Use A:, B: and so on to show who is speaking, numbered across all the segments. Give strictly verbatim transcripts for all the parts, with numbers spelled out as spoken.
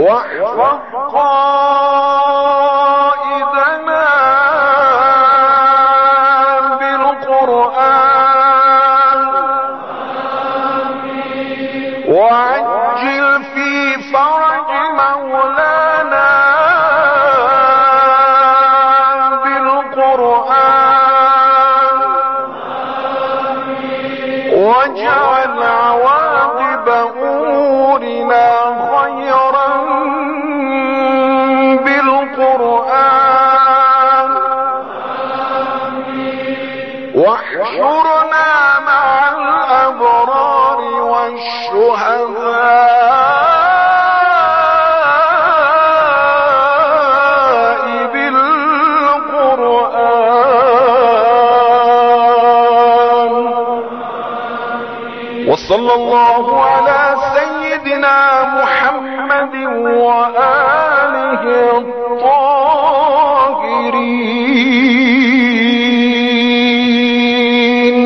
A: وعجل في فرج مولانا بالقرآن واجعل عواقب أمورنا خيرا بالقرآن واحشرنا مع الأبرار والشهداء بالقرآن. وصلى الله على سيدنا محمد وآله الطاهرين.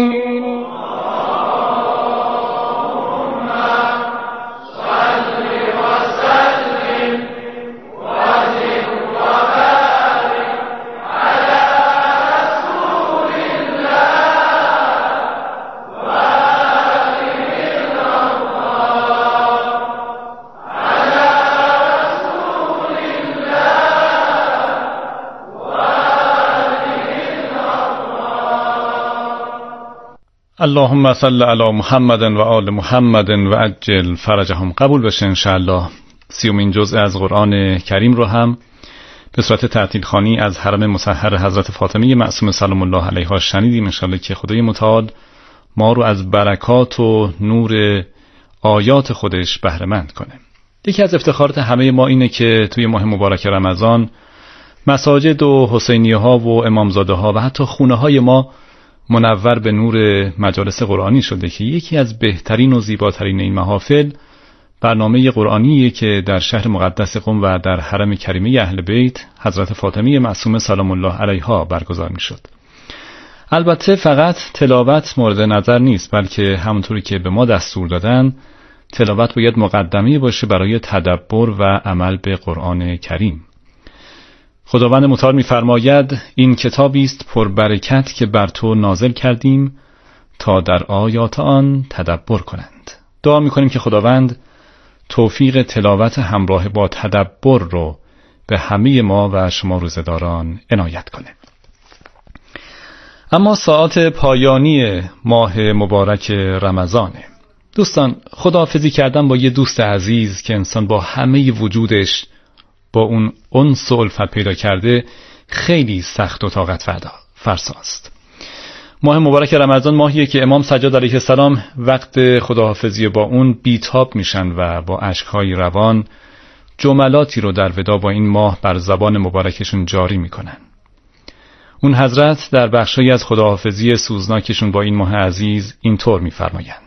B: اللهم صل علی محمد و آل محمد و عجل فرجهم. قبول بشه انشاءالله. سیومین جزء از قرآن کریم رو هم به صورت ترتیل خوانی از حرم مطهر حضرت فاطمه معصومه سلام الله علیها شنیدیم. انشاءالله که خدای متعال ما رو از برکات و نور آیات خودش بهره مند کنه. یکی از افتخارات همه ما اینه که توی ماه مبارک رمضان مساجد و حسینیه ها و امامزاده ها و حتی خونه های ما منور به نور مجالس قرآنی شده که یکی از بهترین و زیباترین این محافل برنامه قرآنیه که در شهر مقدس قم و در حرم کریمه اهل بیت حضرت فاطمه معصومه سلام الله علیها برگزار می شد. البته فقط تلاوت مورد نظر نیست، بلکه همونطوری که به ما دستور دادن تلاوت باید مقدمه باشه برای تدبر و عمل به قرآن کریم. خداوند متعال می‌فرماید این کتابی است پربرکت که بر تو نازل کردیم تا در آیات آن تدبر کنند. دعا می‌کنیم که خداوند توفیق تلاوت همراه با تدبر رو به همه ما و شما روزداران عنایت کنه. اما ساعات پایانی ماه مبارک رمضانه. دوستان، خداحافظی کردن با یه دوست عزیز که انسان با همه وجودش با اون انس و الفت پیدا کرده خیلی سخت و طاقت فرساست. ماه مبارک رمضان ماهیه که امام سجاد علیه السلام وقت خداحافظی با اون بیتاب میشن و با اشک‌های روان جملاتی رو در ودا با این ماه بر زبان مبارکشون جاری میکنن. اون حضرت در بخشی از خداحافظی سوزناکشون با این ماه عزیز اینطور میفرمایند: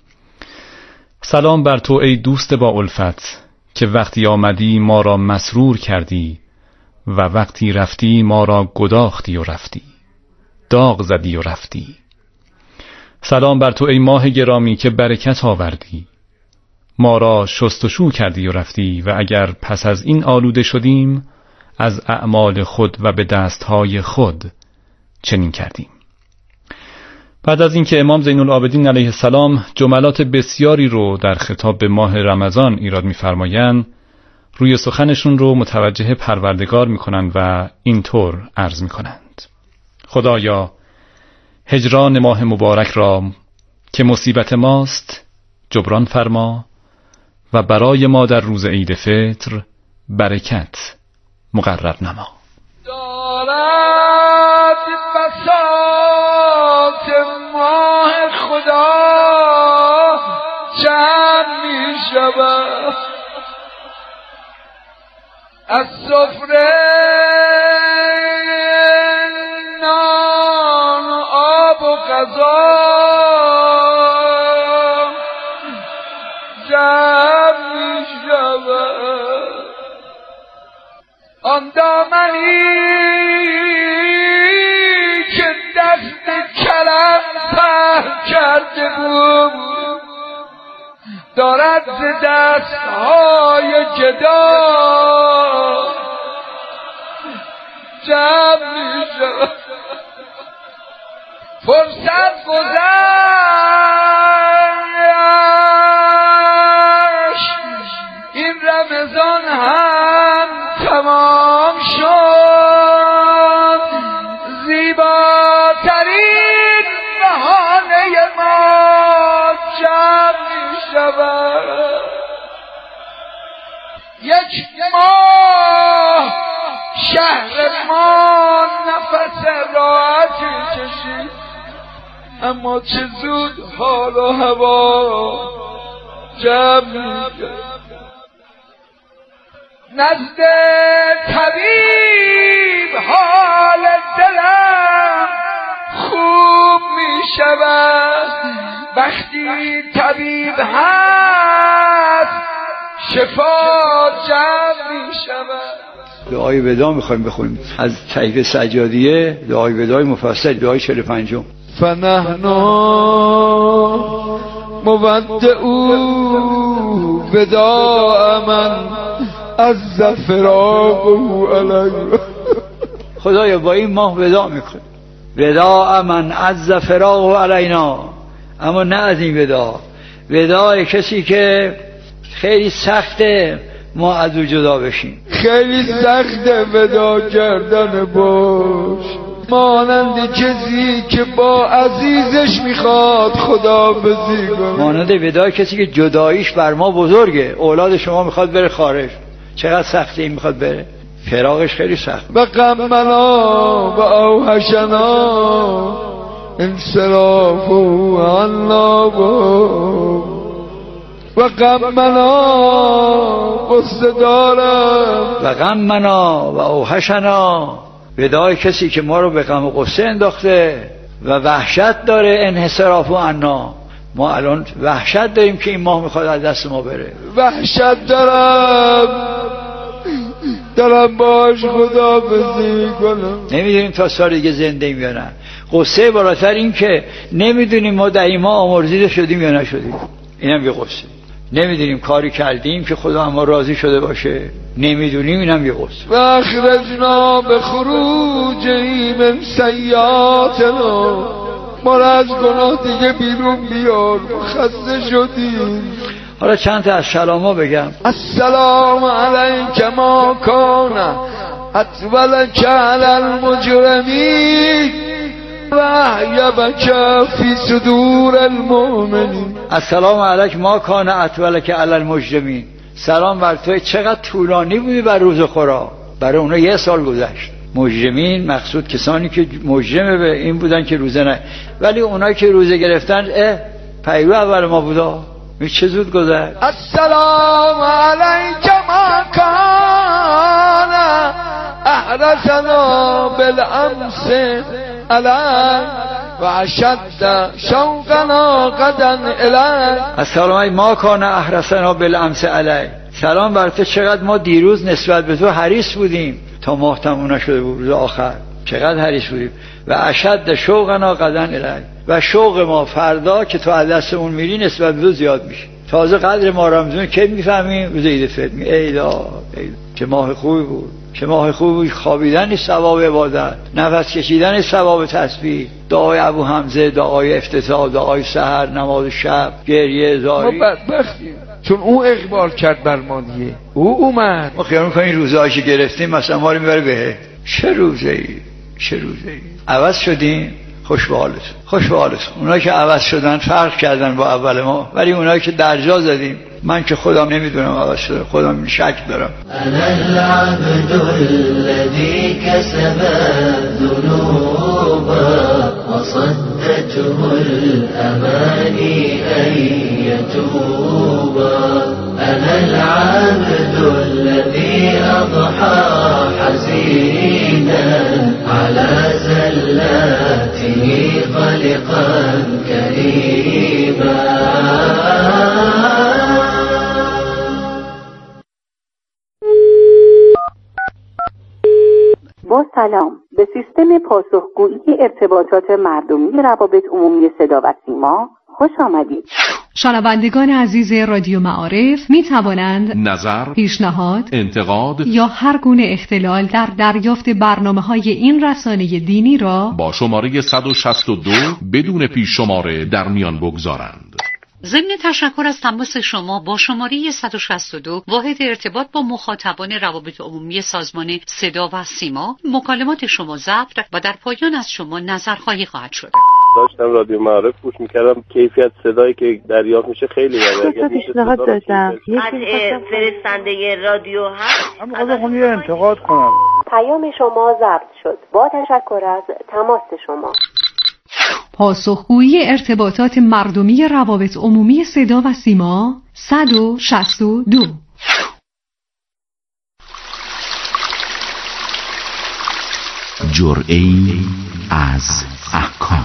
B: سلام بر تو ای دوست با الفت که وقتی آمدی ما را مسرور کردی و وقتی رفتی ما را گداختی و رفتی، داغ زدی و رفتی. سلام بر تو ای ماه گرامی که برکت آوردی، ما را شستشو کردی و رفتی و اگر پس از این آلوده شدیم از اعمال خود و به دستهای خود چنین کردیم. بعد از اینکه امام زین العابدین علیه السلام جملات بسیاری رو در خطاب به ماه رمضان ایراد می‌فرمایند، روی سخنشون رو متوجه پروردگار می‌کنند و اینطور عرض می‌کنند: خدایا هجران ماه مبارک را که مصیبت ماست جبران فرما و برای ما در روز عید فطر برکت مقرر نما.
A: دارد بساط ماه خدا چند می شود از سفره نان و آب و غذا جمع می شود. آن دامنی که دست کرم پر کرده بود دارد ز دستهای گدا جمع می شود. فرصت گذشت، این رمضان هم تمام شد، زیباترین بهانه ما جمع می شود. یک ماه شهر ما نفس راحتی کشید، اما چه زود حال و هوا جمع می شود. نزد طبیب حال دلم خوب می شود، وقتی طبیب هست شفا جمع می شود.
C: دعای ودا میخوایم بخونیم از طریق سجادیه، دعای ودای مفصل، دعای چهل و پنجم.
A: فنحن مودعو وداع من عز فراقه علیه.
C: خدایا با این ماه وداع میکنیم، وداع من عز فراقه علینا، اما نه از این وداع، وداع کسی که خیلی سخته ما از او جدا بشیم.
A: خیلی سخته ودا کردن باش، مانند کسی که با عزیزش میخواد خدا بزی کنه.
C: مانند ودای کسی که جداییش بر ما بزرگه، اولاد شما میخواد بره خارج، چقدر سخته این میخواد بره، فراقش خیلی سخت.
A: و غمنا و اوحشنا انصرافه عنا و غمنا قصه دارم
C: و غمنا و اوحشنا، ودای کسی که ما رو به غم و قصه انداخته و وحشت داره، انحصراف عنا، ما الان وحشت داریم که این ماه میخواد از دست ما بره.
A: وحشت دارم دارم باش خدا بزی کنم،
C: نمیدونیم تا سال دیگه زنده ایم یا نه. قصه بالاتر این که نمیدونیم ما در این ماه آمرزیده شدیم یا نشدیم، اینم یه قصه. نمیدونیم کاری کردیم که خدا ما راضی شده باشه، نمیدونیم، اینم یه قصه.
A: و اخرجنا به خروج من سیئاتنا، ما را از گناه دیگه بیرون بیار، خسته شدیم.
C: حالا چند تا از سلاما بگم.
A: السلام علیک ما کان اطولک علی المجرمین و احیبک فی صدور المؤمنین.
C: السلام علیک ما کان اطولک علی المجرمین، سلام بر تو چقدر طولانی بودی بر روز خورا، برای اونا یه سال گذشت. مجرمین مقصود کسانی که مجرمه به این بودن که روزه نه، ولی اونایی که روزه گرفتن اه پیرو اول ما بودا، می چه زود گذشت.
A: السلام علیک ما کان احرسنا بالامس علیک و اشد شوقنا غدا الیک.
C: السلام علیک ما کان احرسنا بالامس علیک، سلام بر تو چقدر ما دیروز نسبت به تو حریص بودیم تا ماه تموم نشده بود، روز آخر چقدر حریص بودیم. و اشد شوقنا غدا الیک، و شوق ما فردا که تو از دستمون میری نسبت به تو زیاد میشه. تازه قدر ما رمضان کی میفهمیم؟ روز عید فطر. می ایلا ایلا چه ماه خوبی بود، چه ماه خوبی بود. خوابیدن ثواب عبادت، نفس کشیدن ثواب تسبیح، دعای ابو حمزه، دعای افتتاح، دعای سحر، نماز شب، گریه زاری.
A: ما بدبختیم چون او اقبال کرد بر ما دیگه، او اومد.
C: ما خیال میکنیم روزهایی که گرفتیم مثلا ما رو میبره بهه. چه روزه‌ای، چه روزه‌ای. عوض شدیم، خوش به حالتون، خوش به حالتون. اونایی که عوض شدن فرق کردن با اول ما، ولی اونایی که درجا زدیم، من که خودم نمیدونم عوض شده، خودم شک دارم.
D: انا العبد الذي كسب الذنوب وصدته الاماني ان يتوب. انا العبد الذي اضحى حزينا على زلاته خلقا كريما.
E: با سلام، به سیستم پاسخگویی ارتباطات مردمی روابط عمومی صدا و سیما خوش آمدید.
F: شنوندگان عزیز رادیو معارف می توانند
G: نظر،
F: پیشنهاد،
G: انتقاد
F: یا هر گونه اختلال در دریافت برنامه‌های این رسانه دینی را
G: با شماره صد و شصت و دو بدون پیش شماره در میان بگذارند.
H: ضمن تشکر از تماس شما با شماره صد و شصت و دو واحد ارتباط با مخاطبان روابط عمومی سازمان صدا و سیما، مکالمات شما ضبط و در پایان از شما نظرخواهی خواهد شد.
I: داشتم رادیو معارف گوش میکردم، کیفیت صدایی که دریافت میشه خیلی
E: بالاست. تا پیشنهاد دادم
J: از فرستنده رادیو هست.
K: من خواستم یه انتقاد کنم.
E: پیام شما ضبط شد. با تشکر از تماس شما.
F: پاسخگویی ارتباطات مردمی روابط عمومی صدا و سیما صد و شصت و دو.
L: جرعه‌ای از احکام.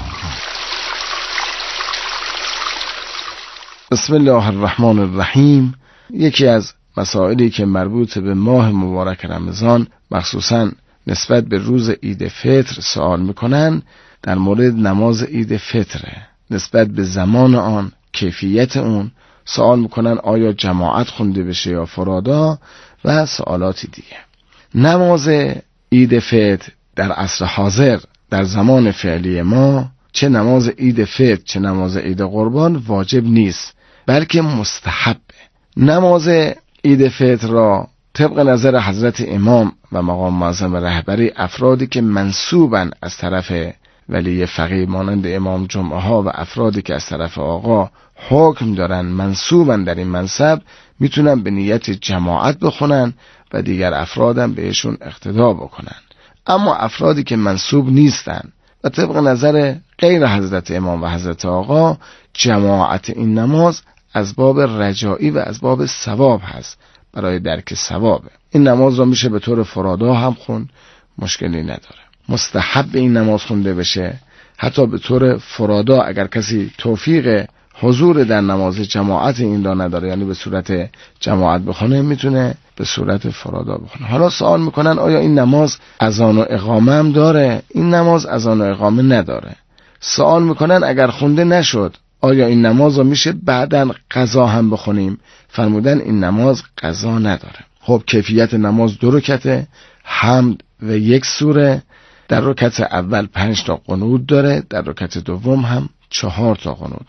M: بسم الله الرحمن الرحیم. یکی از مسائلی که مربوط به ماه مبارک رمضان مخصوصاً نسبت به روز عید فطر سوال میکنن در مورد نماز عید فطره، نسبت به زمان آن، کیفیت اون سوال میکنن آیا جماعت خونده بشه یا فرادا و سوالاتی دیگه. نماز عید فطر در عصر حاضر در زمان فعلی ما، چه نماز عید فطر چه نماز عید قربان، واجب نیست بلکه مستحبه. نماز عید فطر را طبق نظر حضرت امام و مقام معظم رهبری افرادی که منسوبن از طرف ولی فقیه مانند امام جمعه ها و افرادی که از طرف آقا حکم دارن منسوبن در این منصب میتونن به نیت جماعت بخونن و دیگر افرادم بهشون اقتدا بکنن. اما افرادی که منسوب نیستن و طبق نظر غیر حضرت امام و حضرت آقا، جماعت این نماز از باب رجایی و از باب ثواب هست، برای درک ثوابه. این نماز را میشه به طور فرادا هم خون، مشکلی نداره. مستحب این نماز خونده بشه، حتی به طور فرادا اگر کسی توفیق حضور در نماز جماعت این را نداره، یعنی به صورت جماعت بخونه، میتونه به صورت فرادا بخونه. حالا سوال میکنن آیا این نماز اذان و اقامه هم داره؟ این نماز اذان و اقامه نداره. سوال میکنن اگر خونده نشد آیا این نماز رو میشه بعداً قضا هم بخونیم؟ فرمودن این نماز قضا نداره. خب کیفیت نماز دو رکعته، حمد و یک سوره. در رکعت اول پنج تا قنوت داره، در رکعت دوم هم چهار تا قنوت.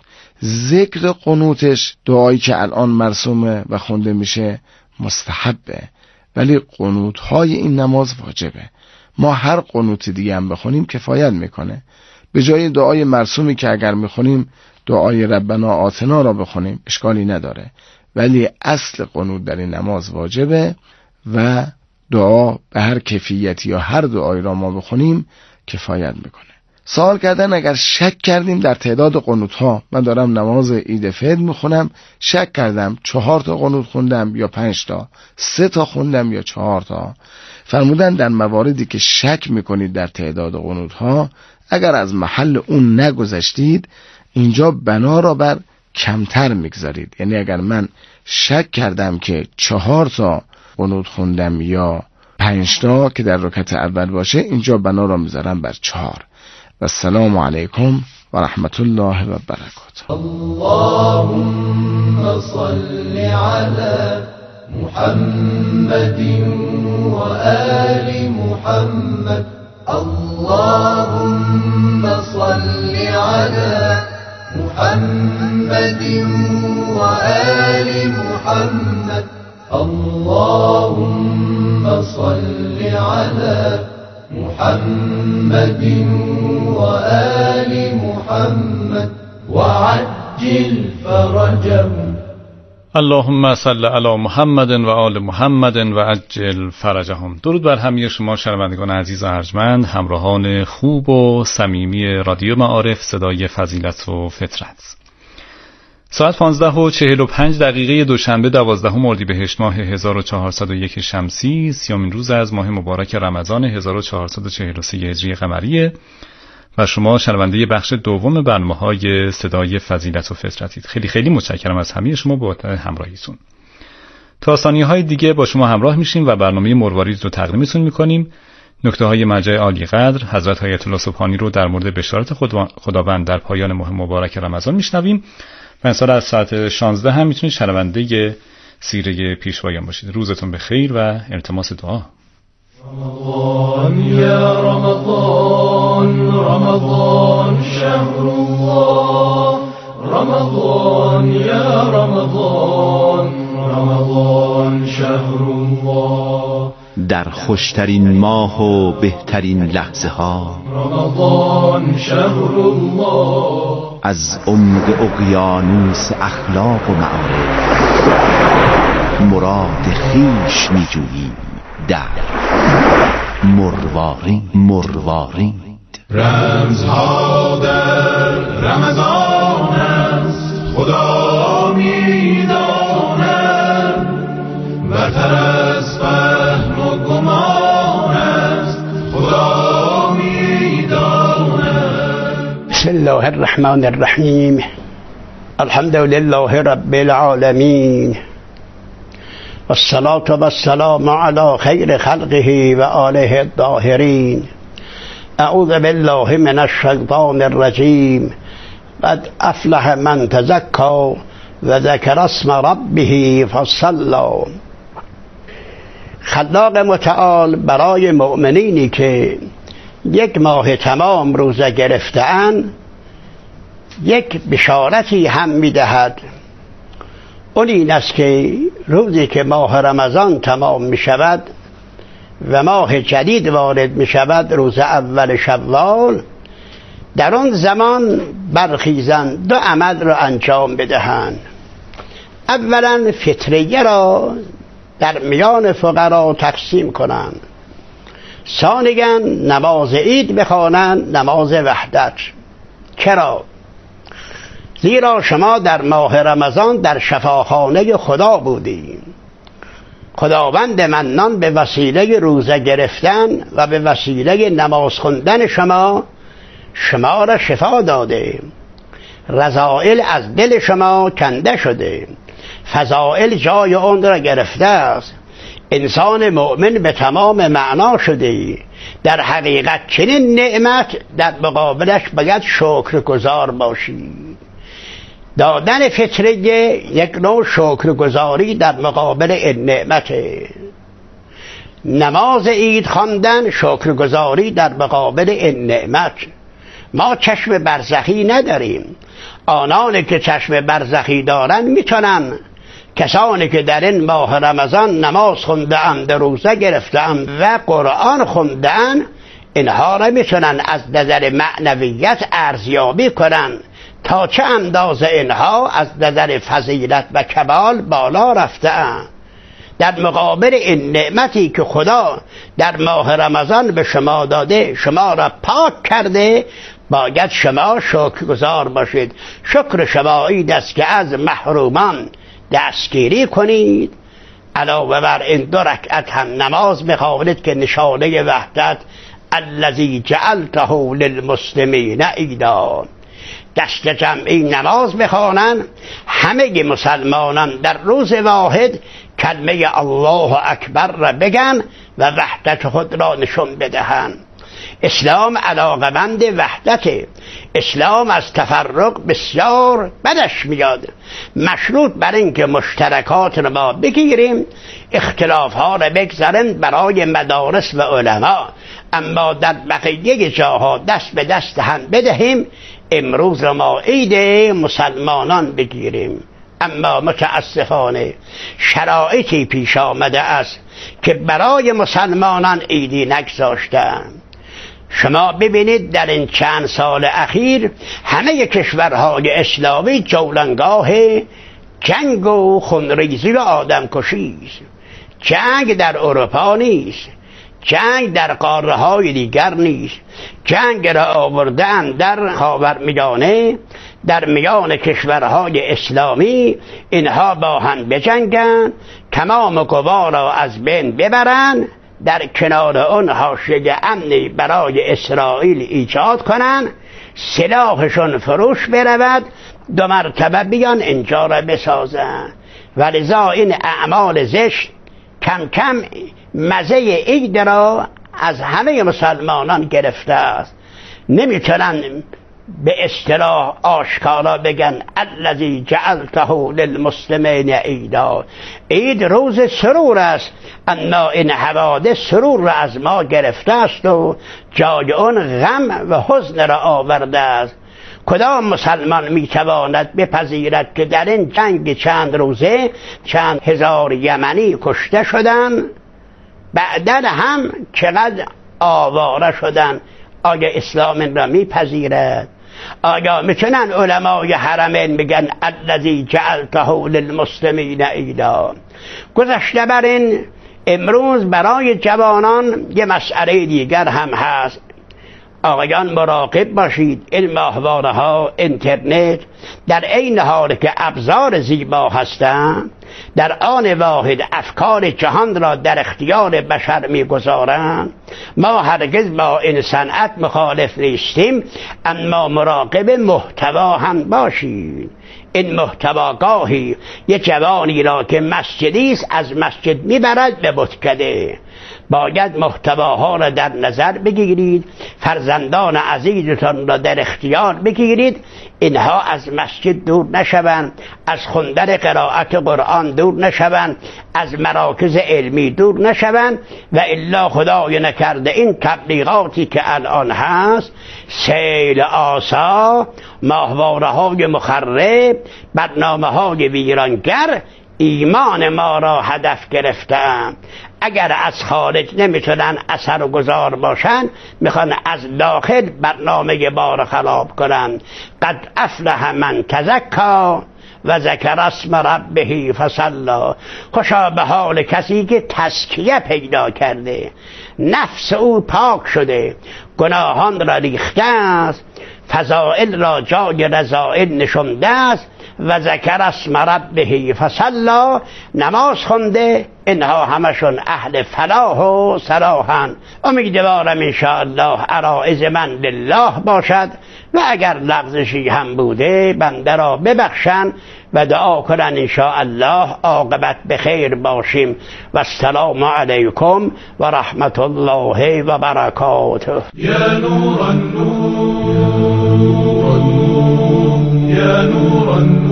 M: ذکر قنوتش دعایی که الان مرسومه و خونده میشه مستحبه، ولی قنوت های این نماز واجبه. ما هر قنوت دیگه هم بخونیم کفایت میکنه. به جای دعای مرسومی که اگر میخونیم دعای ربنا آتنا را بخونیم اشکالی نداره، ولی اصل قنوت در این نماز واجبه و دعا به هر کیفیتی یا هر دعایی را ما بخونیم کفایت میکنه. سوال کردن اگر شک کردیم در تعداد قنوت ها، من دارم نماز عید فطر میخونم، شک کردم چهار تا قنوت خوندم یا پنج تا، سه تا خوندم یا چهار تا، فرمودن در مواردی که شک میکنید در تعداد قنوت ها، اگر از محل اون نگذشتید اینجا بنا را بر کمتر میگذارید. یعنی اگر من شک کردم که چهار تا قنوت خوندم یا پنج تا که در رکعت اول باشه، اینجا بنا را میذارم بر چهار. و السلام علیکم و رحمت الله و برکاته.
D: اللهم صل علی محمد و آل محمد. اللهم صل علی محمد و آل محمد. اللهم صل علی محمد و آل محمد و عجل فرجهم.
B: اللهم صل علی محمد و آل محمد و عجل فرجهم. درود بر همه شما شنوندگان عزیز و ارجمند، همراهان خوب و صمیمی رادیو معارف صدای فضیلت و فطرت. ساعت پانزده و چهل و پنج دقیقه دوشنبه دوازدهم اردیبهشت ماه هزار و چهارصد و یک شمسی، سیامین روز از ماه مبارک رمضان هزار و چهارصد و چهل و سه هجری قمریه و شما شنونده بخش دوم برنامه‌های صدای فضیلت و فطرتید. خیلی خیلی متشکرم از همه شما با همراهیتون. تا ثانیه‌های دیگه با شما همراه میشیم و برنامه مروارید رو تقدیمتون میکنیم. نکته های مرجع عالی قدر حضرت آیت الله سبحانی رو در مورد بشارت خداوند در پایان ماه مبارک رمضان میشنویم و این سال از ساعت شانزده هم میتونید شنونده سیره پیشوایان باشید. روزتون بخیر و التماس دعا.
D: رمضان یا رمضان رمضان شهر الله رمضان یا رمضان رمضان شهر الله
L: در خوشترین ماه و بهترین لحظه ها
D: رمضان شهر الله
L: از عمق اقیانوس اخلاق و معارف مراد خویش می‌جوییم در مروارید مروارید
D: رمزها در رمضان است خدا می‌داند برتر از فهم و گمان است خدا می‌داند.
N: بسم الله الرحمن الرحیم الحمد لله رب العالمین والصلاة والسلام على خیر خلقه و آله الطاهرین. اعوذ بالله من الشیطان الرجیم. قد افلح من تزکا و ذکر اسم ربه فصلی. خلاق متعال برای مؤمنینی که یک ماه تمام روزه گرفته‌اند یک بشارتی هم می‌دهد. اون این است که روزی که ماه رمضان تمام می شود و ماه جدید وارد می شود، روز اول شوال، در آن زمان برخیزند دو عمل را انجام بدهند. اولا فطریه را در میان فقرا تقسیم کنند. ثانیا نماز عید بخوانند، نماز وحدت. چرا؟ زیرا شما در ماه رمضان در شفاخانه خدا بودیم. خداوند منان به وسیله روزه گرفتن و به وسیله نماز خواندن شما شما را شفا داده، رذائل از دل شما کنده شده، فضائل جای آن را گرفته است. انسان مؤمن به تمام معنا شده. در حقیقت چنین نعمت در مقابلش باید شکرگزار باشید. دادن فطریه یک نوع شکرگزاری در مقابل این نعمته. نماز عید خواندن شکرگزاری در مقابل این نعمت. ما چشم برزخی نداریم. آنانی که چشم برزخی دارن میتونن، کسانی که در این ماه رمضان نماز خونده‌اند، روزه گرفته‌اند و قرآن خونده‌اند، اینها را میتونن از نظر معنویت ارزیابی کنن تا چه اندازه اینها از نظر فضیلت و کمال بالا رفته‌اند. در مقابل این نعمتی که خدا در ماه رمضان به شما داده، شما را پاک کرده، باید شما شکرگزار باشید. شکر شما این است که از محرومان دستگیری کنید. علاوه بر این دو رکعت هم نماز بخوانید که نشانه وحدت الذی جعلته للمسلمین عیدا. دست جمعی نماز بخوانند، همه مسلمانان در روز واحد کلمه الله اکبر را بگن و وحدت خود را نشون بدهند. اسلام علاقمند وحدته. اسلام از تفرق بسیار بدش میاد. مشروط بر این که مشترکات را ما بگیریم، اختلاف ها را بگذاریم برای مدارس و علما، اما در بقیه جاها دست به دست هم بدهیم. امروز را ما عید مسلمانان بگیریم، اما متاسفانه شرایطی پیش آمده است که برای مسلمانان عیدی نگذاشتند. شما ببینید در این چند سال اخیر همه کشورهای اسلامی جولانگاه جنگ و خونریزی و آدمکشی است. جنگ در اروپا نیست، جنگ در قاره های دیگر نیست. جنگ را آوردن در خاورمیانه، در میان کشورهای اسلامی. اینها با هم بجنگن، تمام قوا را از بین ببرن، در کنار اون حاشیه امنی برای اسرائیل ایجاد کنن، سلاحشون فروش برود، دو مرتبه بیان اینجا را بسازن. ولذا این اعمال زشت کم کم مزه عید را از همه مسلمانان گرفته است. نمیتونن به اصطلاح آشکارا بگن الذی جعلته للمسلمین عیدا، عید روز سرور است، اما این حوادث سرور را از ما گرفته است و جای اون غم و حزن را آورده است. کدام مسلمان میتواند بپذیرد که در این جنگ چند روزه چند هزار یمنی کشته شدند، بعداً هم چقدر آواره شدند؟ آیا اسلام این را میپذیرد؟ آیا میتونن علمای حرمین بگن الذی جعلته للمسلمین عیدا؟ گذشته بر این، امروز برای جوانان یه مسئله دیگر هم هست. آقایان مراقب باشید، این ماهواره ها، اینترنت در این حال که ابزار زیبا هستند، در آن واحد افکار جهان را در اختیار بشر میگذارند. ما هرگز با این صنعت مخالف نیستیم، اما مراقب محتوا هم باشید. این محتواگاهی یه جوانی را که مسجدی است از مسجد میبرد به بتکده. باید محتواها را در نظر بگیرید، فرزندان عزیزتان را در اختیار بگیرید، اینها از مسجد دور نشوند، از خواندن قرائت قرآن دور نشوند، از مراکز علمی دور نشوند، و الا خدای نکرده این تبلیغاتی که الان هست، سیل آسا، ماهواره های مخرب، برنامه های ویرانگر ایمان ما را هدف گرفتند. اگر از خارج نمیتونن اثر و گذار باشن، میخوان از داخل برنامه بار خراب کنن. قد افلح من تزکا و ذکر اسم ربه فصلی. خوشا به حال کسی که تزکیه پیدا کرده، نفس او پاک شده، گناهان را ریخته است، فضائل را جای رذائل نشونده است، و ذکر اسم ربه فصلی، نماز خونده. اینها همشون اهل فلاح و صلاحن. امیدوارم انشاءالله عرائض من لله باشد، و اگر لغزشی هم بوده بنده را ببخشن و دعا کنن انشاءالله عاقبت بخیر باشیم. و السلام علیکم و رحمت الله و برکاته.
D: یا نور النور، یا نور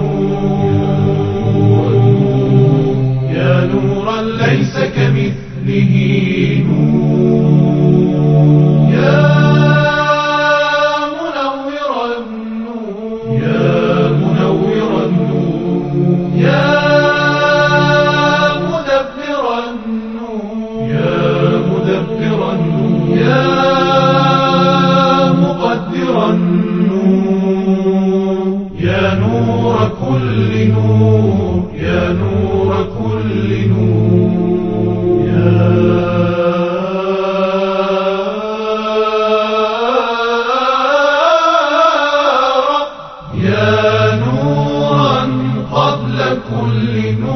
D: النور، یا نورا لیس کمثله نور، یا منور النور، یا منور النور، یا مدبر النور، یا مدبر النور، یا مقدر النور، یا نور كل نور، یا نور كل نور، یا رب، یا نورا قبل كل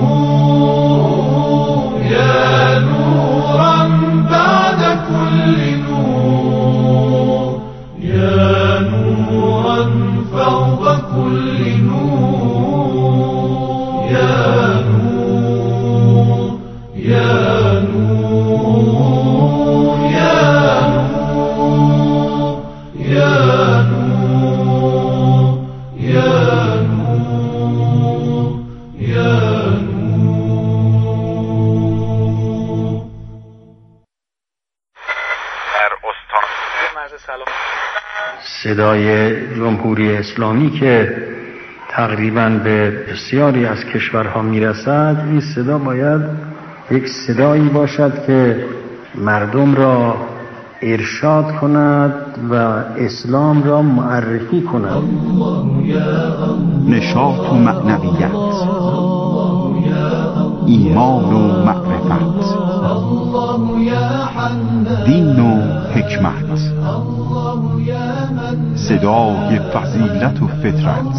D: نور، یا نورا بعد كل نور، یا نورا فوق كل نور، یا نور، یا نور، یا نور، یا نور، یا نور، یا نور.
O: در استان مرز سلام
P: صدای جمهوری اسلامی که تقریباً به بسیاری از کشورها میرسد، این صدا باید یک صدایی باشد که مردم را ارشاد کند و اسلام را معرفی کند.
L: نشاط و معنویت، ایمان و معرفت، دین و حکمت، صدای فضیلت و فطرت،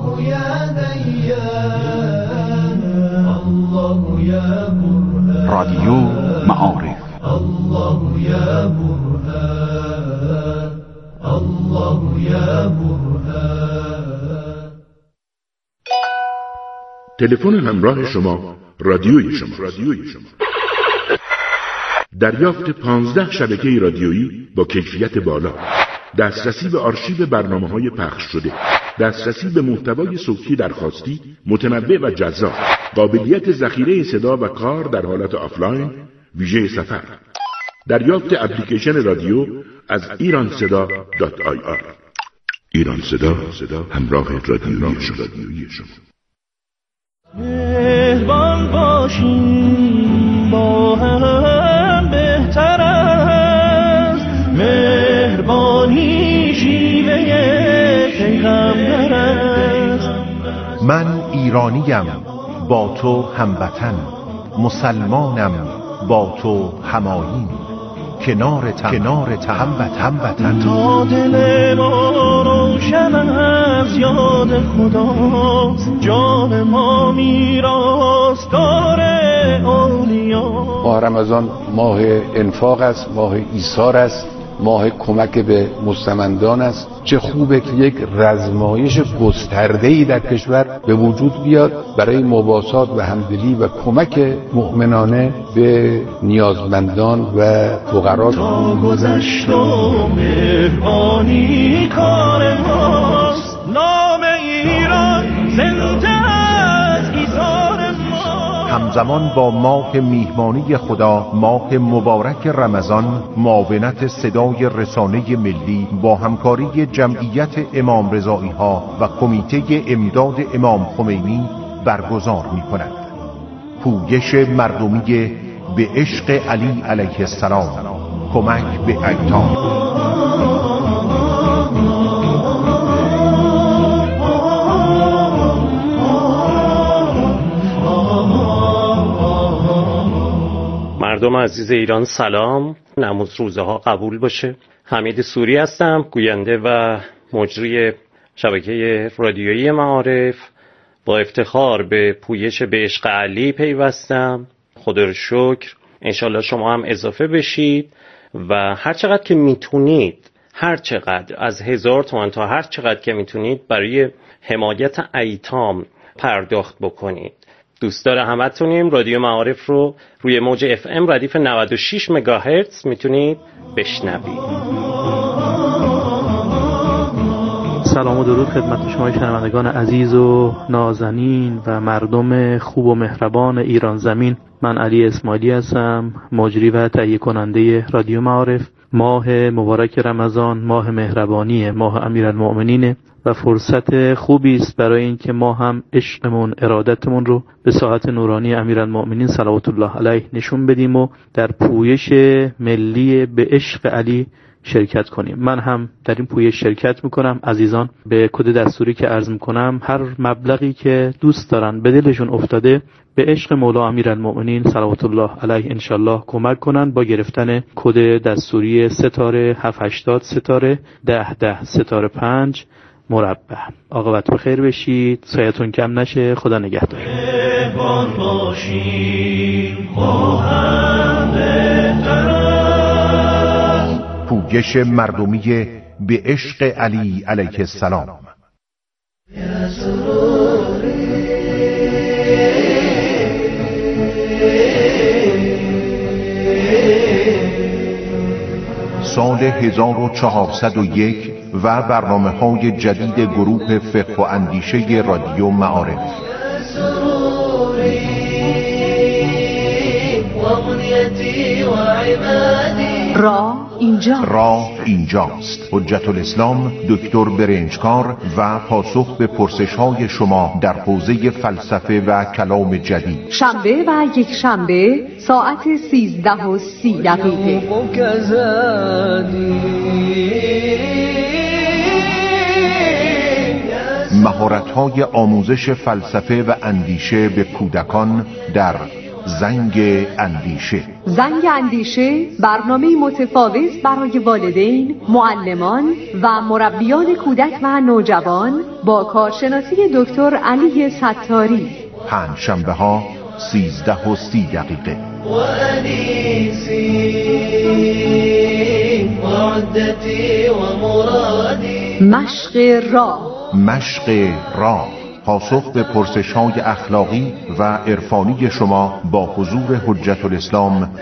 L: رادیو معارف.
D: الله یا برهان، الله یا برهان.
G: تلفن همراه شما رادیوی شما. رادیوی شما. دریافت پانزده شبکه رادیویی با کیفیت بالا.
Q: دسترسی به آرشیو برنامه‌های پخش شده، دسترسی به محتوای صوتی درخواستی متنوع و جذاب، قابلیت ذخیره صدا و کار در حالت آفلاین، ویژه سفر، دریافت اپلیکیشن رادیو از ایران صدا دات آی آر. ایران صدا، همراه رادیویی شما.
D: مهربان باشیم با هم بهتر است، مهربانی شیوه پیغمبر است.
L: من ایرانیم با تو هموطن، مسلمانم با تو همایین، کنارتم کنارتم هموطن.
D: تا دل ما روشن از یاد خداست، جان ما میراثدار اولیا.
R: ماه رمضان ماه انفاق است، ماه ایثار است، ماه کمک به مستمندان است. چه خوبه که یک رزمایش گسترده‌ای در کشور به وجود بیاد برای مواسات و همدلی و کمک مؤمنانه به نیازمندان و فقرا.
D: تا گذشت و مهربانی کار ماست، نام ایران زنده از ایثار ما.
L: همزمان با ماه میهمانی خدا، ماه مبارک رمضان، معاونت صدای رسانه ملی با همکاری جمعیت امام رضایی ها و کمیته امداد امام خمینی برگزار می کند. پویش مردمی به عشق علی علیه السلام، کمک به ایتام.
S: مردم عزیز ایران سلام، نماز روزه ها قبول باشه. حمید سوری هستم، گوینده و مجری شبکه رادیویی معارف. با افتخار به پویش به عشق علی پیوستم. خدا رو شکر، انشالله شما هم اضافه بشید و هر چقدر که میتونید، هر چقدر از هزار تومان تا هر چقدر که میتونید برای حمایت ایتام پرداخت بکنید. دوست داره همتونیم رادیو معارف رو روی موج اف ام ردیف نود و شش مگاهرتز میتونید بشنوید.
T: سلام و درود خدمت شما شنوندگان عزیز و نازنین و مردم خوب و مهربان ایران زمین. من علی اسماعیلی هستم، مجری و تهیه کننده رادیو معارف. ماه مبارک رمضان ماه مهربانی، ماه امیرالمؤمنین و فرصت خوبی است برای اینکه ما هم عشقمون، ارادتمون رو به ساحت نورانی امیرالمؤمنین صلوات الله علیه نشون بدیم و در پویش ملی به عشق علی شرکت کنیم. من هم در این پویش شرکت میکنم. عزیزان به کد دستوری که عرض میکنم، هر مبلغی که دوست دارن به دلشون افتاده به عشق مولا امیرالمؤمنین صلوات الله علیه انشالله کمک کنن با گرفتن کد دستوری ستاره هفت هشتاد ستاره ده ده ستاره پنج مربع. عاقبت بخیر بشید، سایتون کم نشه، خدا نگهدار.
L: پویش مردمی به عشق علی علیه السلام. سال هزار و چهارصد و یک و برنامه های جدید گروه فقه و اندیشه رادیو معارف.
F: راه اینجا
L: راه اینجاست. حجت الاسلام دکتر برنجکار و پاسخ به پرسش های شما در حوزه فلسفه و کلام جدید.
F: شنبه و یک شنبه ساعت سیزده و سی دقیقه.
L: مهارت‌های آموزش فلسفه و اندیشه به کودکان در زنگ اندیشه.
F: زنگ اندیشه برنامه متفاوت برای والدین، معلمان و مربیان کودک و نوجوان با کارشناسی دکتر علی ستاری.
L: پنج شنبه ها سیزده و سی دقیقه.
F: مشق راه.
L: مشق راه، پاسخ به پرسش‌های اخلاقی و عرفانی شما با حضور حجت الاسلام